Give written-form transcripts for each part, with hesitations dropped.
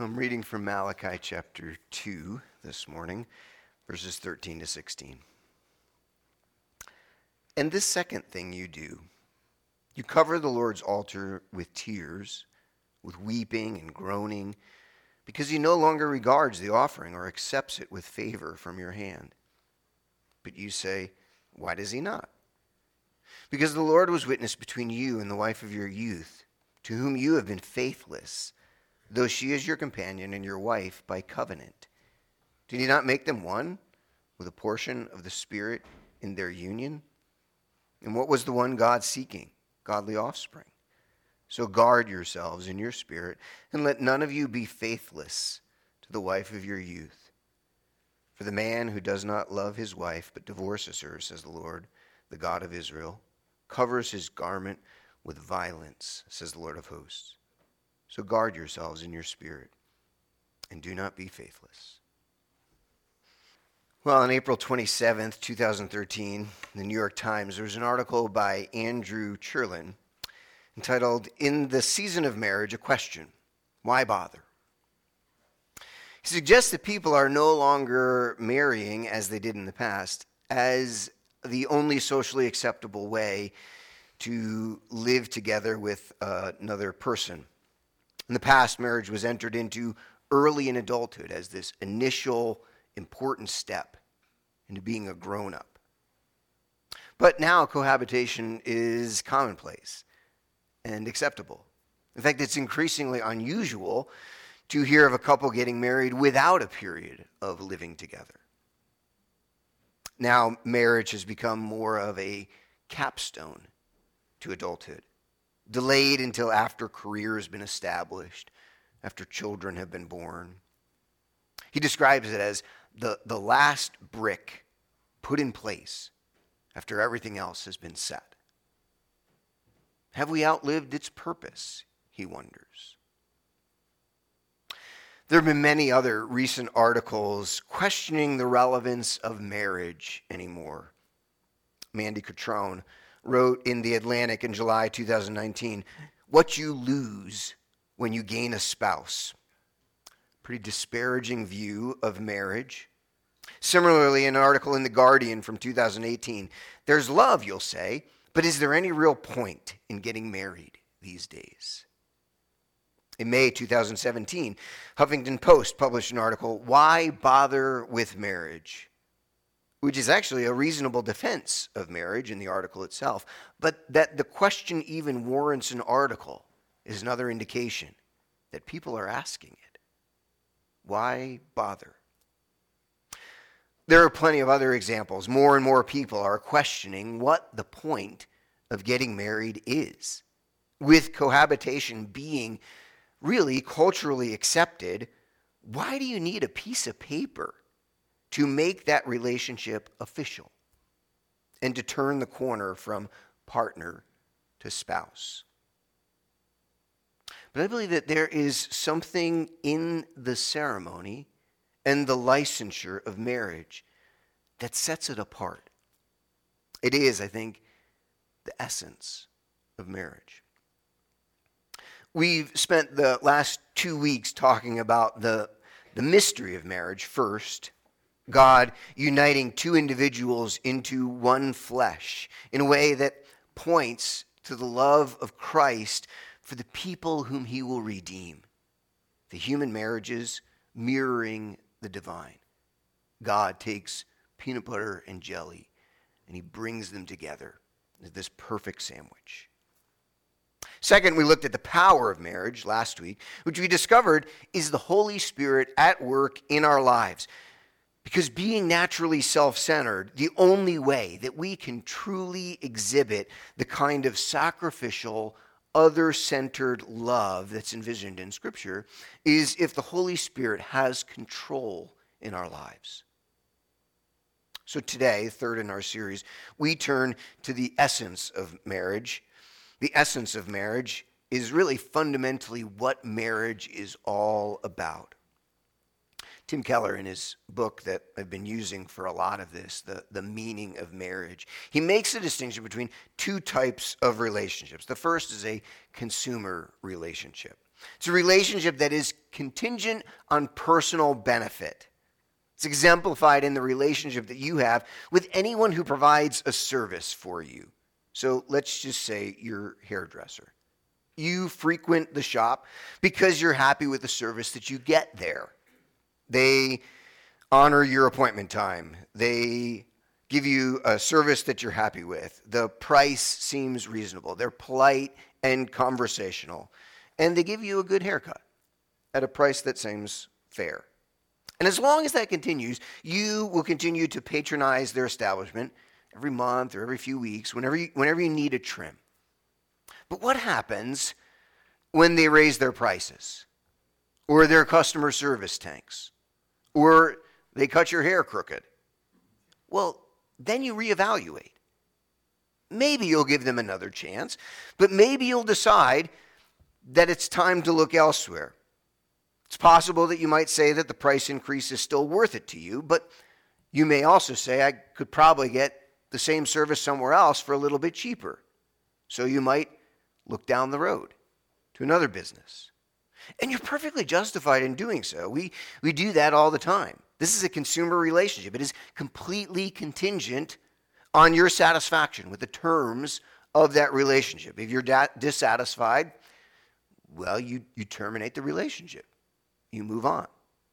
I'm reading from Malachi chapter 2 this morning, verses 13 to 16. And this second thing you do, you cover the Lord's altar with tears, with weeping and groaning, because he no longer regards the offering or accepts it with favor from your hand. But you say, why does he not? Because the Lord was witness between you and the wife of your youth, to whom you have been faithless, though she is your companion and your wife by covenant. Did he not make them one with a portion of the Spirit in their union? And what was the one God seeking? Godly offspring. So guard yourselves in your spirit, and let none of you be faithless to the wife of your youth. For the man who does not love his wife but divorces her, says the Lord, the God of Israel, covers his garment with violence, says the Lord of hosts. So guard yourselves in your spirit, and do not be faithless. Well, on April 27th, 2013, in the New York Times, there was an article by Andrew Cherlin entitled, In the Season of Marriage, a Question, Why Bother? He suggests that people are no longer marrying, as they did in the past, as the only socially acceptable way to live together with another person. In the past, marriage was entered into early in adulthood as this initial important step into being a grown-up. But now cohabitation is commonplace and acceptable. In fact, it's increasingly unusual to hear of a couple getting married without a period of living together. Now, marriage has become more of a capstone to adulthood, delayed until after career has been established, after children have been born. He describes it as the last brick put in place after everything else has been set. Have we outlived its purpose, he wonders. There have been many other recent articles questioning the relevance of marriage anymore. Mandy Catrone wrote in The Atlantic in July 2019, what you lose when you gain a spouse. Pretty disparaging view of marriage. Similarly, an article in The Guardian from 2018, there's love, you'll say, but is there any real point in getting married these days? In May 2017, Huffington Post published an article, Why Bother with Marriage? Which is actually a reasonable defense of marriage in the article itself, but that the question even warrants an article is another indication that people are asking it. Why bother? There are plenty of other examples. More and more people are questioning what the point of getting married is. With cohabitation being really culturally accepted, why do you need a piece of paper to make that relationship official and to turn the corner from partner to spouse? But I believe that there is something in the ceremony and the licensure of marriage that sets it apart. It is, I think, the essence of marriage. We've spent the last 2 weeks talking about the mystery of marriage first, God uniting two individuals into one flesh in a way that points to the love of Christ for the people whom he will redeem. The human marriages mirroring the divine. God takes peanut butter and jelly and he brings them together into this perfect sandwich. Second, we looked at the power of marriage last week, which we discovered is the Holy Spirit at work in our lives. Because being naturally self-centered, the only way that we can truly exhibit the kind of sacrificial, other-centered love that's envisioned in Scripture is if the Holy Spirit has control in our lives. So today, third in our series, we turn to the essence of marriage. The essence of marriage is really fundamentally what marriage is all about. Tim Keller, in his book that I've been using for a lot of this, The Meaning of Marriage, he makes a distinction between two types of relationships. The first is a consumer relationship. It's a relationship that is contingent on personal benefit. It's exemplified in the relationship that you have with anyone who provides a service for you. So let's just say your hairdresser. You frequent the shop because you're happy with the service that you get there. They honor your appointment time. They give you a service that you're happy with. The price seems reasonable. They're polite and conversational. And they give you a good haircut at a price that seems fair. And as long as that continues, you will continue to patronize their establishment every month or every few weeks, whenever you need a trim. But what happens when they raise their prices, or their customer service tanks, or they cut your hair crooked? Well, then you reevaluate. Maybe you'll give them another chance, but maybe you'll decide that it's time to look elsewhere. It's possible that you might say that the price increase is still worth it to you, but you may also say, I could probably get the same service somewhere else for a little bit cheaper. So you might look down the road to another business. And you're perfectly justified in doing so. We do that all the time. This is a consumer relationship. It is completely contingent on your satisfaction with the terms of that relationship. If you're dissatisfied, well, you terminate the relationship. You move on.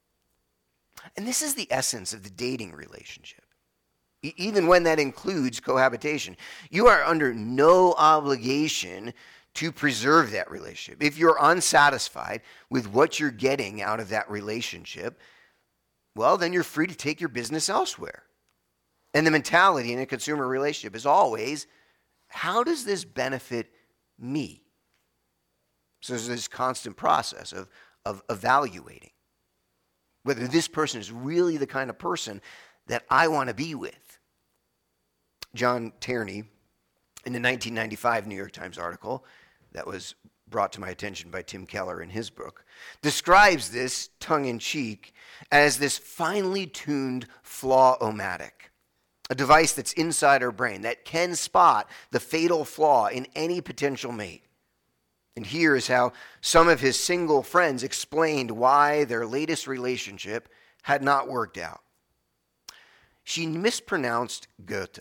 And this is the essence of the dating relationship. Even when that includes cohabitation, you are under no obligation to preserve that relationship. If you're unsatisfied with what you're getting out of that relationship, well, then you're free to take your business elsewhere. And the mentality in a consumer relationship is always, how does this benefit me? So there's this constant process of evaluating whether this person is really the kind of person that I want to be with. John Tierney, in the 1995 New York Times article that was brought to my attention by Tim Keller in his book, describes this tongue-in-cheek as this finely tuned flaw-o-matic, a device that's inside our brain that can spot the fatal flaw in any potential mate. And here is how some of his single friends explained why their latest relationship had not worked out. She mispronounced Goethe.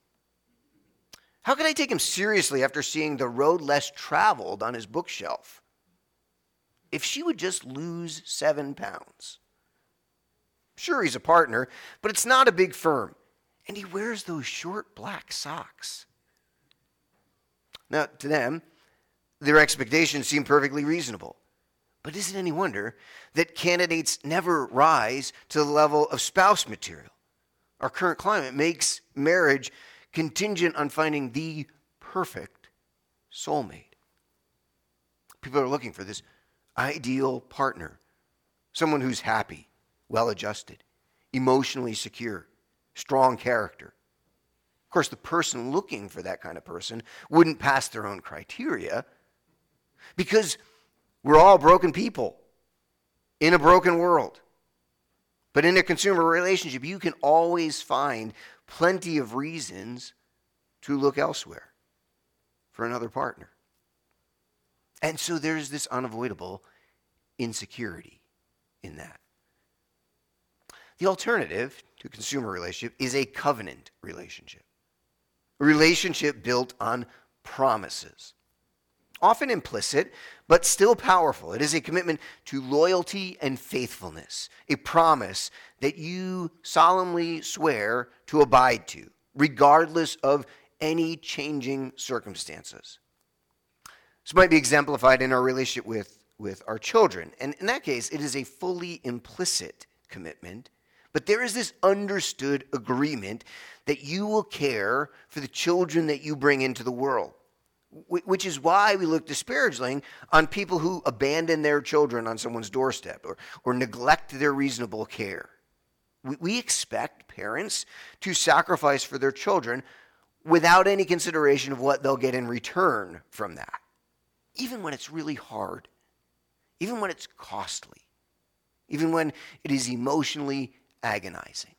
How could I take him seriously after seeing The Road Less Traveled on his bookshelf? If she would just lose 7 pounds. Sure, he's a partner, but it's not a big firm. And he wears those short black socks. Now, to them, their expectations seem perfectly reasonable. But is it any wonder that candidates never rise to the level of spouse material? Our current climate makes marriage contingent on finding the perfect soulmate. People are looking for this ideal partner, someone who's happy, well-adjusted, emotionally secure, strong character. Of course, the person looking for that kind of person wouldn't pass their own criteria because we're all broken people in a broken world. But in a consumer relationship, you can always find plenty of reasons to look elsewhere for another partner. And so there's this unavoidable insecurity in that. The alternative to a consumer relationship is a covenant relationship. A relationship built on promises. Often implicit, but still powerful. It is a commitment to loyalty and faithfulness, a promise that you solemnly swear to abide to, regardless of any changing circumstances. This might be exemplified in our relationship with our children. And in that case, it is a fully implicit commitment, but there is this understood agreement that you will care for the children that you bring into the world. Which is why we look disparagingly on people who abandon their children on someone's doorstep or neglect their reasonable care. We expect parents to sacrifice for their children without any consideration of what they'll get in return from that, even when it's really hard, even when it's costly, even when it is emotionally agonizing.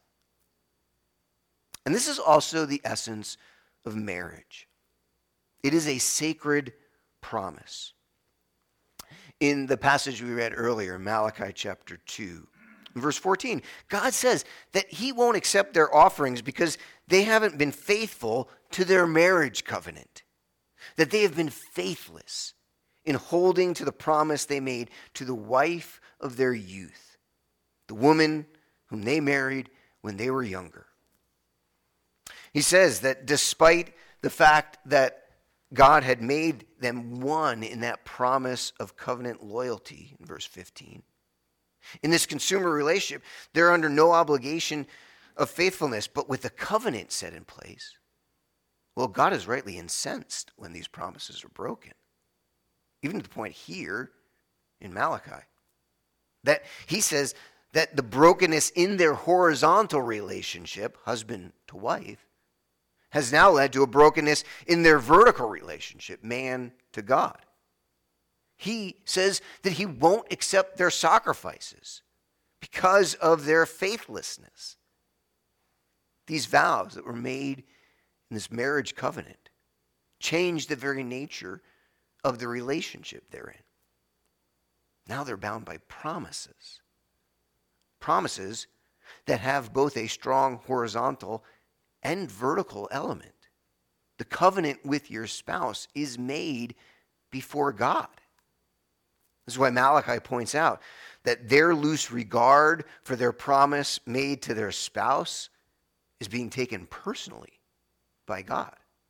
And this is also the essence of marriage. It is a sacred promise. In the passage we read earlier, Malachi chapter 2, in verse 14, God says that he won't accept their offerings because they haven't been faithful to their marriage covenant, that they have been faithless in holding to the promise they made to the wife of their youth, the woman whom they married when they were younger. He says that despite the fact that God had made them one in that promise of covenant loyalty, in verse 15, in this consumer relationship, they're under no obligation of faithfulness, but with a covenant set in place, well, God is rightly incensed when these promises are broken. Even to the point here in Malachi, that he says that the brokenness in their horizontal relationship, husband to wife, has now led to a brokenness in their vertical relationship, man to God. He says that he won't accept their sacrifices because of their faithlessness. These vows that were made in this marriage covenant changed the very nature of the relationship they're in. Now they're bound by promises. Promises that have both a strong horizontal and vertical element. The covenant with your spouse is made before God. This is why Malachi points out that their loose regard for their promise made to their spouse is being taken personally by God.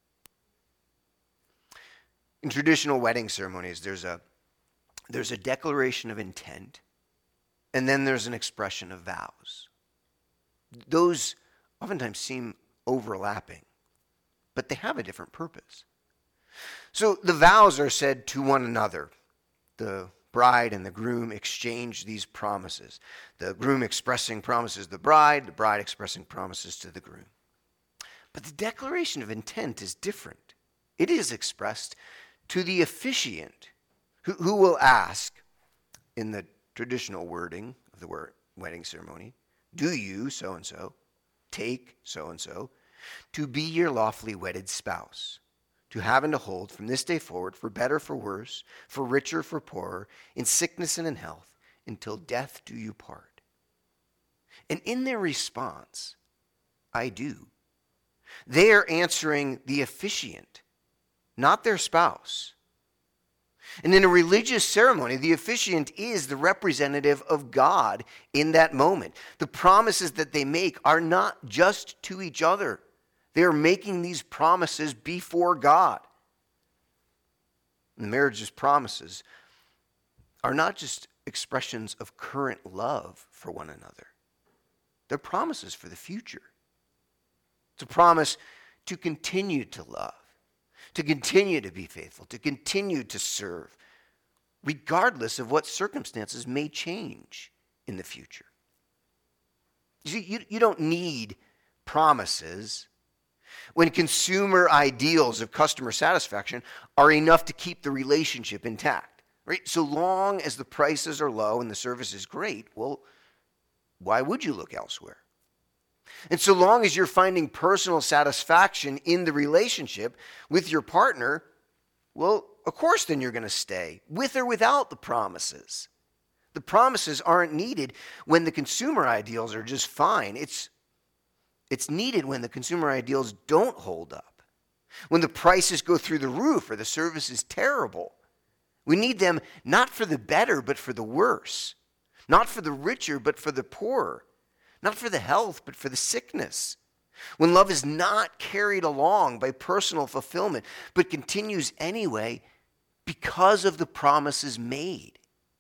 In traditional wedding ceremonies, there's a declaration of intent, and then there's an expression of vows. Those oftentimes seem overlapping, but they have a different purpose. So the vows are said to one another. The bride and the groom exchange these promises. The groom expressing promises to the bride expressing promises to the groom. But the declaration of intent is different. It is expressed to the officiant, who will ask, in the traditional wording of the wedding ceremony, do you, so-and-so, take so-and-so, to be your lawfully wedded spouse, to have and to hold from this day forward, for better, for worse, for richer, for poorer, in sickness and in health, until death do you part. And in their response, I do, they are answering the officiant, not their spouse. And in a religious ceremony, the officiant is the representative of God in that moment. The promises that they make are not just to each other. They are making these promises before God. And the marriage's promises are not just expressions of current love for one another. They're promises for the future. It's a promise to continue to love, to continue to be faithful, to continue to serve, regardless of what circumstances may change in the future. You see, you don't need promises when consumer ideals of customer satisfaction are enough to keep the relationship intact, right? So long as the prices are low and the service is great, well, why would you look elsewhere? And so long as you're finding personal satisfaction in the relationship with your partner, well, of course then you're going to stay, with or without the promises. The promises aren't needed when the consumer ideals are just fine. It's needed when the consumer ideals don't hold up, when the prices go through the roof or the service is terrible. We need them not for the better, but for the worse. Not for the richer, but for the poorer. Not for the health, but for the sickness. When love is not carried along by personal fulfillment, but continues anyway because of the promises made.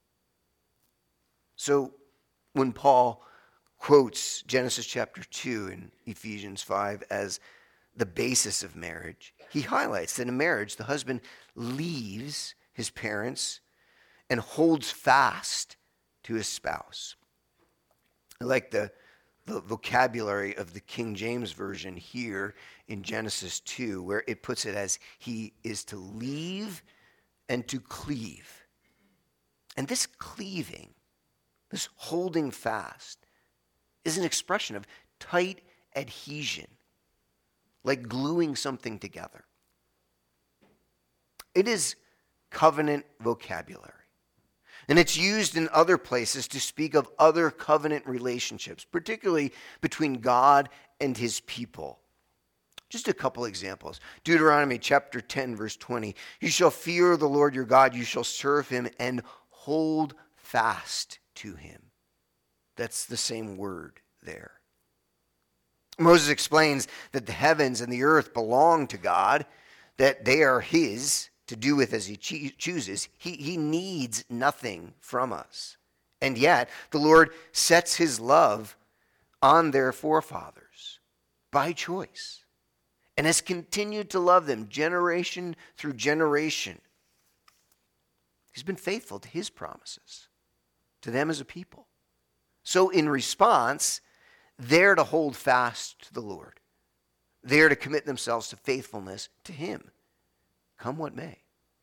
So when Paul quotes Genesis chapter 2 and Ephesians 5 as the basis of marriage, he highlights that in marriage, the husband leaves his parents and holds fast to his spouse. I like the vocabulary of the King James Version here in Genesis 2, where it puts it as he is to leave and to cleave. And this cleaving, this holding fast, is an expression of tight adhesion, like gluing something together. It is covenant vocabulary. And it's used in other places to speak of other covenant relationships, particularly between God and his people. Just a couple examples. Deuteronomy chapter 10, verse 20. You shall fear the Lord your God, you shall serve him and hold fast to him. That's the same word there. Moses explains that the heavens and the earth belong to God, that they are his to do with as he chooses. He needs nothing from us. And yet, the Lord sets his love on their forefathers by choice and has continued to love them generation through generation. He's been faithful to his promises to them as a people. So in response, they're to hold fast to the Lord. They're to commit themselves to faithfulness to him, come what may.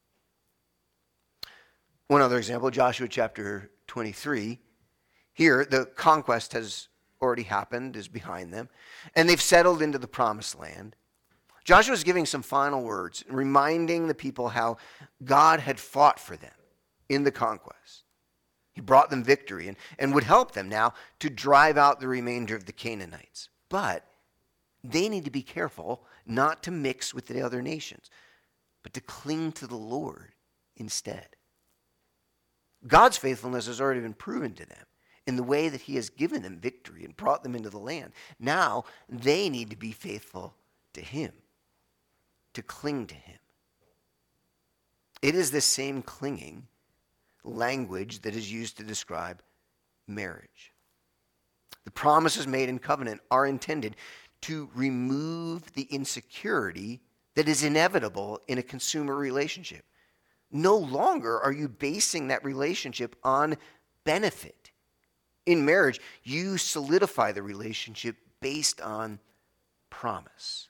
One other example, Joshua chapter 23. Here, the conquest has already happened, is behind them, and they've settled into the promised land. Joshua is giving some final words, reminding the people how God had fought for them in the conquest. He brought them victory and would help them now to drive out the remainder of the Canaanites. But they need to be careful not to mix with the other nations, but to cling to the Lord instead. God's faithfulness has already been proven to them in the way that he has given them victory and brought them into the land. Now they need to be faithful to him, to cling to him. It is this same clinging language that is used to describe marriage. The promises made in covenant are intended to remove the insecurity that is inevitable in a consumer relationship. No longer are you basing that relationship on benefit. In marriage, you solidify the relationship based on promise.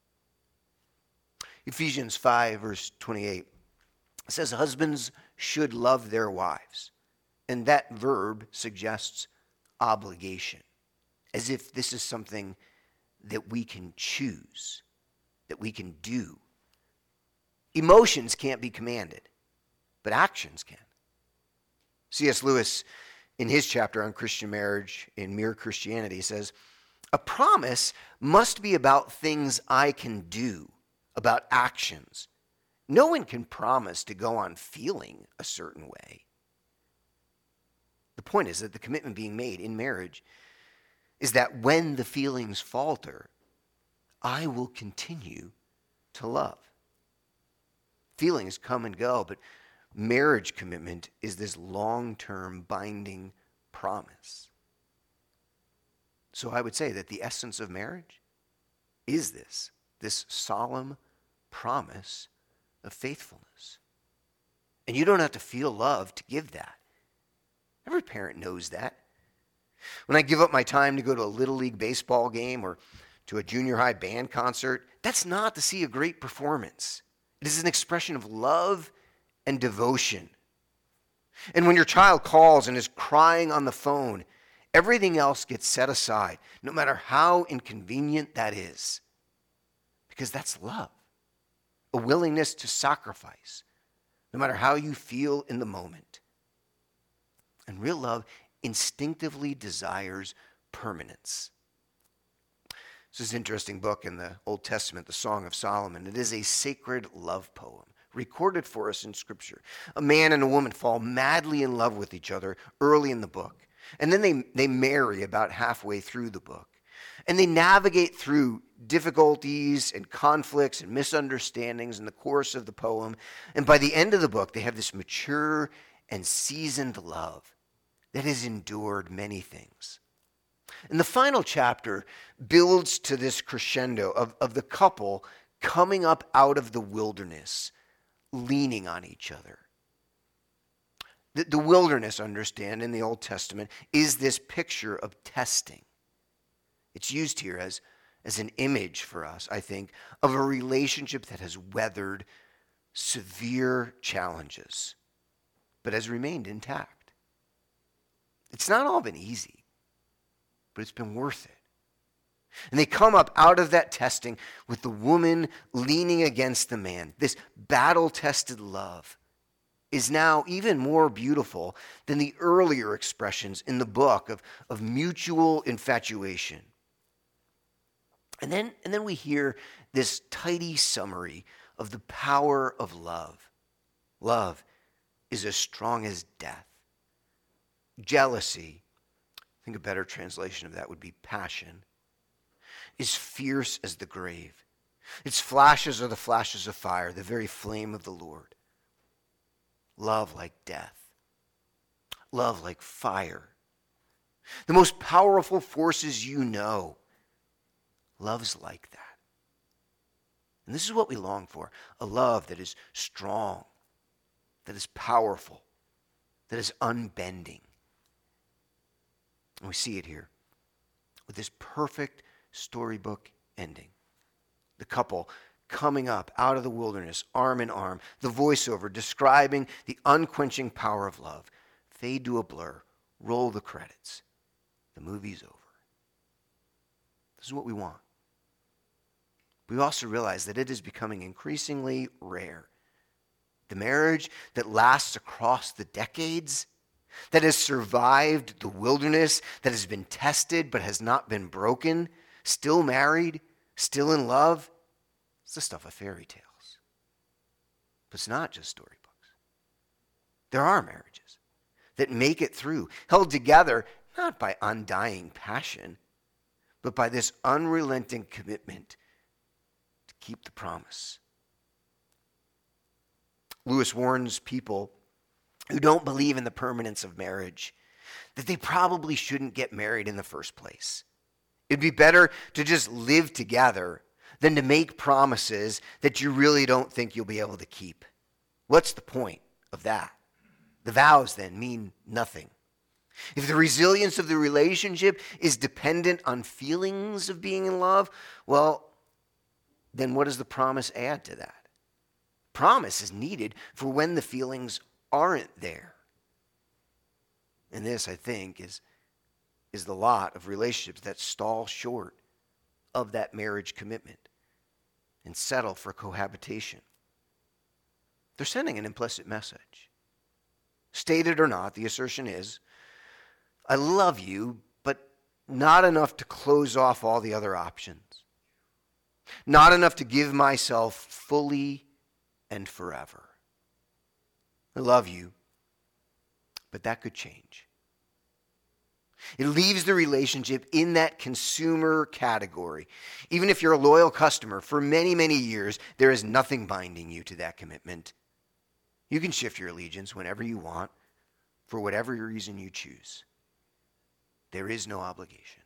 Ephesians 5, verse 28 says, husbands should love their wives. And that verb suggests obligation, as if this is something that we can choose, that we can do. Emotions can't be commanded, but actions can. C.S. Lewis, in his chapter on Christian marriage in Mere Christianity, says, a promise must be about things I can do, about actions. No one can promise to go on feeling a certain way. The point is that the commitment being made in marriage is that when the feelings falter, I will continue to love. Feelings come and go, but marriage commitment is this long-term binding promise. So I would say that the essence of marriage is this solemn promise of faithfulness. And you don't have to feel love to give that. Every parent knows that. When I give up my time to go to a Little League baseball game or to a junior high band concert, that's not to see a great performance. It is an expression of love and devotion. And when your child calls and is crying on the phone, everything else gets set aside, no matter how inconvenient that is. Because that's love. A willingness to sacrifice, no matter how you feel in the moment. And real love instinctively desires permanence. This is an interesting book in the Old Testament, the Song of Solomon. It is a sacred love poem recorded for us in Scripture. A man and a woman fall madly in love with each other early in the book. And then they marry about halfway through the book. And they navigate through difficulties and conflicts and misunderstandings in the course of the poem. And by the end of the book, they have this mature and seasoned love that has endured many things. And the final chapter builds to this crescendo of the couple coming up out of the wilderness, leaning on each other. The wilderness, understand, in the Old Testament is this picture of testing. It's used here as an image for us, I think, of a relationship that has weathered severe challenges, but has remained intact. It's not all been easy, but it's been worth it. And they come up out of that testing with the woman leaning against the man, this battle-tested love is now even more beautiful than the earlier expressions in the book of mutual infatuation. And then we hear this tidy summary of the power of love. Love is as strong as death. Jealousy, I think a better translation of that would be passion, is fierce as the grave. Its flashes are the flashes of fire, the very flame of the Lord. Love like death. Love like fire. The most powerful forces you know. Love's like that. And this is what we long for. A love that is strong, that is powerful, that is unbending. And we see it here with this perfect storybook ending. The couple coming up out of the wilderness, arm in arm, the voiceover describing the unquenching power of love. Fade to a blur, roll the credits. The movie's over. This is what we want. We also realize that it is becoming increasingly rare. The marriage that lasts across the decades, that has survived the wilderness, that has been tested but has not been broken, still married, still in love, it's the stuff of fairy tales. But it's not just storybooks. There are marriages that make it through, held together not by undying passion, but by this unrelenting commitment to keep the promise. Lewis warns people who don't believe in the permanence of marriage that they probably shouldn't get married in the first place. It'd be better to just live together than to make promises that you really don't think you'll be able to keep. What's the point of that? The vows then mean nothing. If the resilience of the relationship is dependent on feelings of being in love, well, then what does the promise add to that? Promise is needed for when the feelings aren't there. And this, I think, is the lot of relationships that stall short of that marriage commitment and settle for cohabitation. They're sending an implicit message. Stated or not, the assertion is, I love you, but not enough to close off all the other options. Not enough to give myself fully and forever. I love you, but that could change. It leaves the relationship in that consumer category. Even if you're a loyal customer for many, many years, there is nothing binding you to that commitment. You can shift your allegiance whenever you want, for whatever reason you choose. There is no obligation.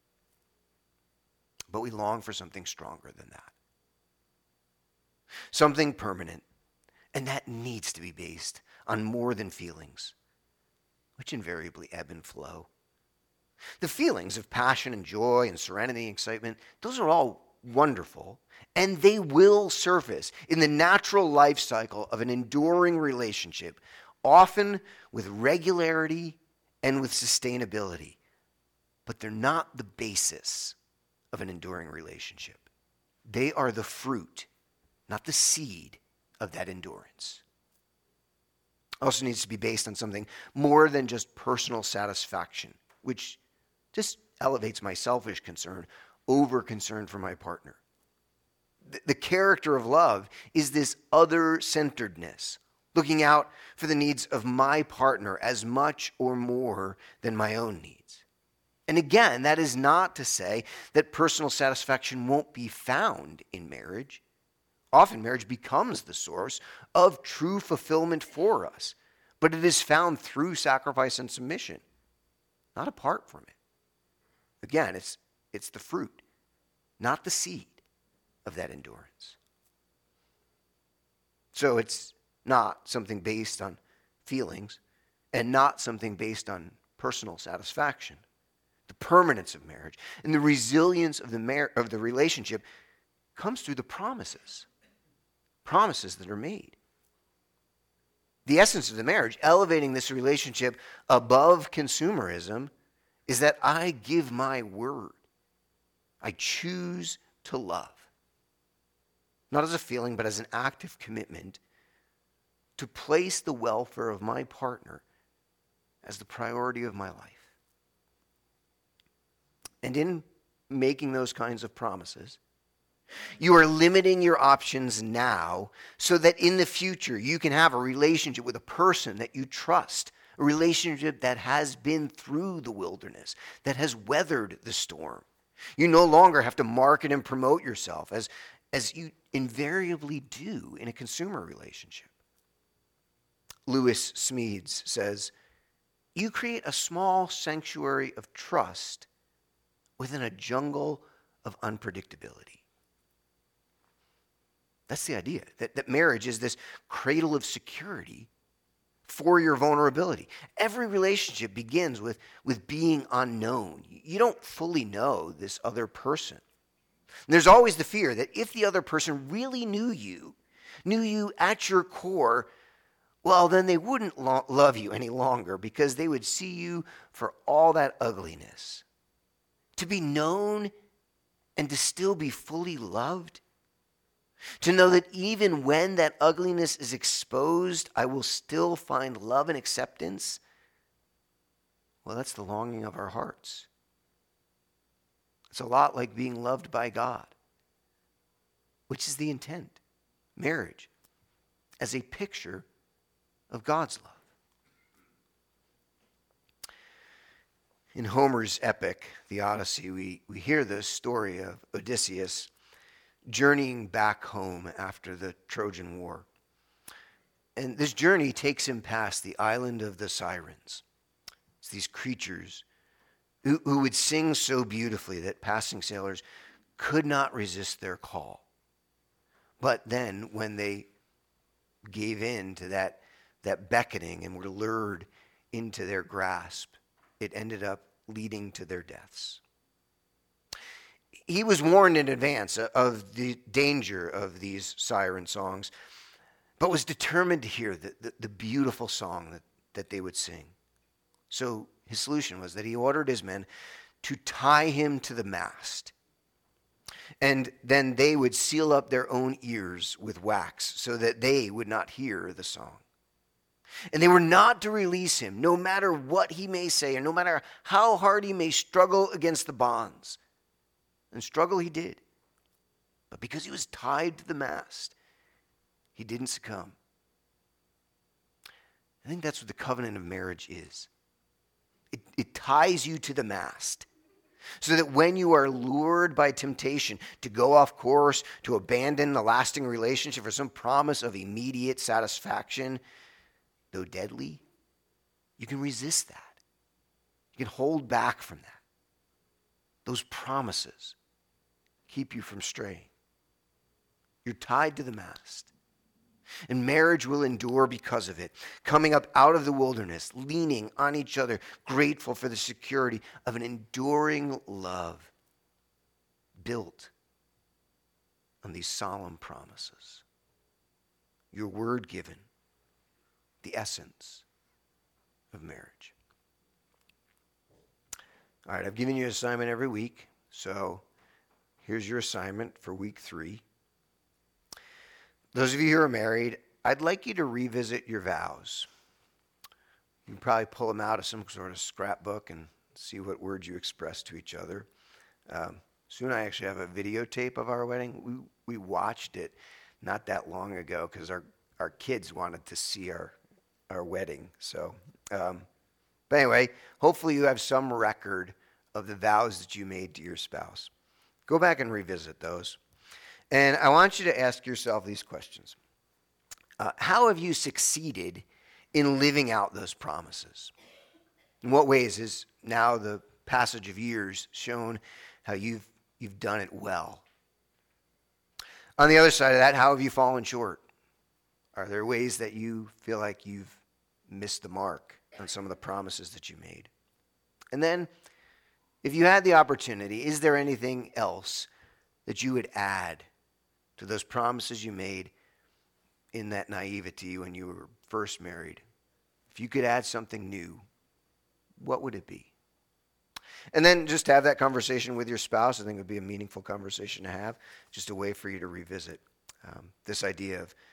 But we long for something stronger than that. Something permanent, and that needs to be based on more than feelings, which invariably ebb and flow. The feelings of passion and joy and serenity and excitement, those are all wonderful, and they will surface in the natural life cycle of an enduring relationship, often with regularity and with sustainability. But they're not the basis of an enduring relationship. They are the fruit, not the seed, of that endurance. Also needs to be based on something more than just personal satisfaction, which just elevates my selfish concern over concern for my partner. The character of love is this other-centeredness, looking out for the needs of my partner as much or more than my own needs. And again, that is not to say that personal satisfaction won't be found in marriage. Often marriage becomes the source of true fulfillment for us, but it is found through sacrifice and submission, not apart from it. Again, it's the fruit, not the seed of that endurance. So it's not something based on feelings and not something based on personal satisfaction. The permanence of marriage and the resilience of the relationship comes through the promises that are made. The essence of the marriage, elevating this relationship above consumerism, is that I give my word. I choose to love. Not as a feeling, but as an active commitment to place the welfare of my partner as the priority of my life. And in making those kinds of promises, you are limiting your options now so that in the future you can have a relationship with a person that you trust, a relationship that has been through the wilderness, that has weathered the storm. You no longer have to market and promote yourself as you invariably do in a consumer relationship. Lewis Smedes says, you create a small sanctuary of trust within a jungle of unpredictability. That's the idea, that marriage is this cradle of security for your vulnerability. Every relationship begins with being unknown. You don't fully know this other person. And there's always the fear that if the other person really knew you at your core, well, then they wouldn't love you any longer because they would see you for all that ugliness. To be known and to still be fully loved, to know that even when that ugliness is exposed, I will still find love and acceptance, well, that's the longing of our hearts. It's a lot like being loved by God, which is the intent. Marriage as a picture of God's love. In Homer's epic, the Odyssey, we hear the story of Odysseus journeying back home after the Trojan War. And this journey takes him past the island of the Sirens. It's these creatures who would sing so beautifully that passing sailors could not resist their call. But then when they gave in to that beckoning and were lured into their grasp, it ended up leading to their deaths. He was warned in advance of the danger of these siren songs, but was determined to hear the beautiful song that they would sing. So his solution was that he ordered his men to tie him to the mast, and then they would seal up their own ears with wax so that they would not hear the song. And they were not to release him, no matter what he may say, or no matter how hard he may struggle against the bonds. And struggle he did. But because he was tied to the mast, he didn't succumb. I think that's what the covenant of marriage is. It ties you to the mast, so that when you are lured by temptation to go off course, to abandon a lasting relationship for some promise of immediate satisfaction, though deadly, you can resist that. You can hold back from that. Those promises keep you from straying. You're tied to the mast. And marriage will endure because of it, coming up out of the wilderness, leaning on each other, grateful for the security of an enduring love built on these solemn promises. Your word given, the essence of marriage. All right, I've given you an assignment every week, so here's your assignment for week 3. Those of you who are married, I'd like you to revisit your vows. You can probably pull them out of some sort of scrapbook and see what words you expressed to each other. Soon I actually have a videotape of our wedding. We watched it not that long ago because our kids wanted to see our wedding. So, but anyway, hopefully you have some record of the vows that you made to your spouse. Go back and revisit those. And I want you to ask yourself these questions. How have you succeeded in living out those promises? In what ways has now the passage of years shown how you've done it well? On the other side of that, how have you fallen short? Are there ways that you feel like you've missed the mark on some of the promises that you made? And then, if you had the opportunity, is there anything else that you would add to those promises you made in that naivety when you were first married? If you could add something new, what would it be? And then just have that conversation with your spouse. I think it would be a meaningful conversation to have, just a way for you to revisit this idea of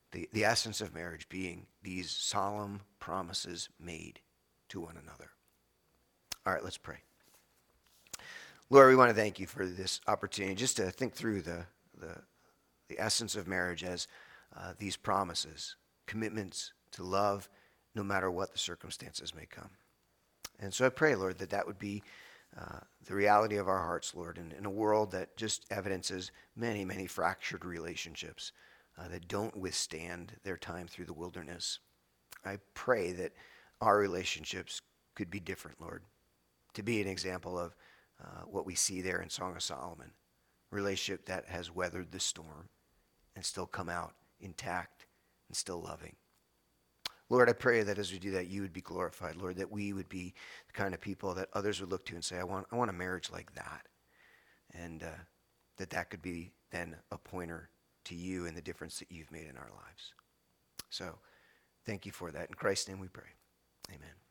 The essence of marriage being these solemn promises made to one another. All right, let's pray. Lord, we want to thank you for this opportunity just to think through the essence of marriage as these promises, commitments to love no matter what the circumstances may come. And so I pray, Lord, that would be the reality of our hearts, Lord, in a world that just evidences many, many fractured relationships that don't withstand their time through the wilderness. I pray that our relationships could be different, Lord, to be an example of what we see there in Song of Solomon, a relationship that has weathered the storm and still come out intact and still loving. Lord, I pray that as we do that, you would be glorified, Lord, that we would be the kind of people that others would look to and say, I want a marriage like that. And that could be then a pointer to you and the difference that you've made in our lives. So thank you for that. In Christ's name we pray. Amen.